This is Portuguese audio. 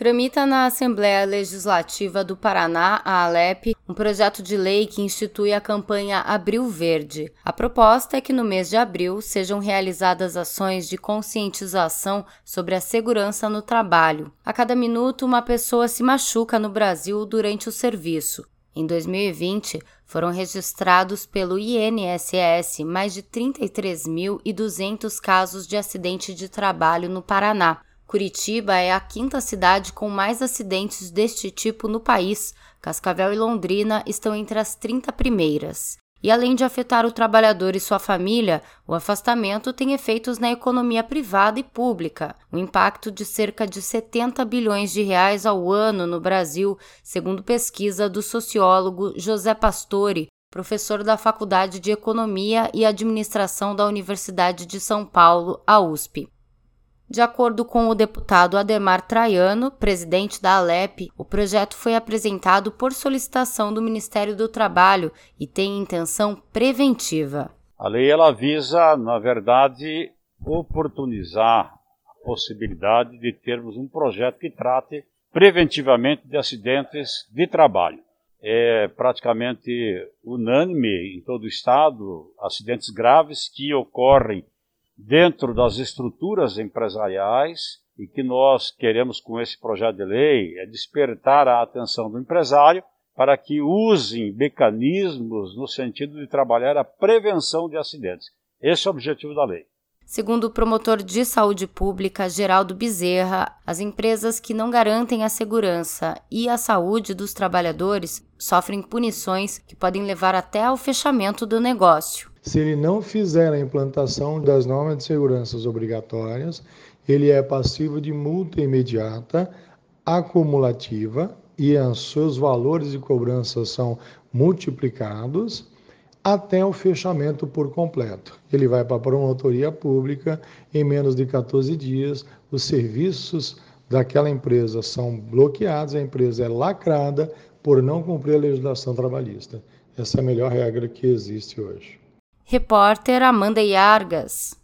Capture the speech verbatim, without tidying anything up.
Tramita na Assembleia Legislativa do Paraná, a ALEP, um projeto de lei que institui a campanha Abril Verde. A proposta é que no mês de abril sejam realizadas ações de conscientização sobre a segurança no trabalho. A cada minuto, uma pessoa se machuca no Brasil durante o serviço. Em dois mil e vinte, foram registrados pelo I N S S mais de trinta e três mil e duzentos casos de acidente de trabalho no Paraná. Curitiba é a quinta cidade com mais acidentes deste tipo no país. Cascavel e Londrina estão entre as trinta primeiras. E além de afetar o trabalhador e sua família, o afastamento tem efeitos na economia privada e pública. Um impacto de cerca de setenta bilhões de reais ao ano no Brasil, segundo pesquisa do sociólogo José Pastore, professor da Faculdade de Economia e Administração da Universidade de São Paulo, a U S P. De acordo com o deputado Ademar Traiano, presidente da ALEP, o projeto foi apresentado por solicitação do Ministério do Trabalho e tem intenção preventiva. A lei ela visa, na verdade, oportunizar a possibilidade de termos um projeto que trate preventivamente de acidentes de trabalho. É praticamente unânime em todo o estado acidentes graves que ocorrem dentro das estruturas empresariais e que nós queremos com esse projeto de lei é despertar a atenção do empresário para que usem mecanismos no sentido de trabalhar a prevenção de acidentes. Esse é o objetivo da lei. Segundo o promotor de saúde pública, Geraldo Bezerra, as empresas que não garantem a segurança e a saúde dos trabalhadores sofrem punições que podem levar até ao fechamento do negócio. Se ele não fizer a implantação das normas de segurança obrigatórias, ele é passivo de multa imediata, acumulativa, e os seus valores de cobrança são multiplicados até o fechamento por completo. Ele vai para a promotoria pública, em menos de quatorze dias, os serviços daquela empresa são bloqueados, a empresa é lacrada por não cumprir a legislação trabalhista. Essa é a melhor regra que existe hoje. Repórter Amanda Iargas.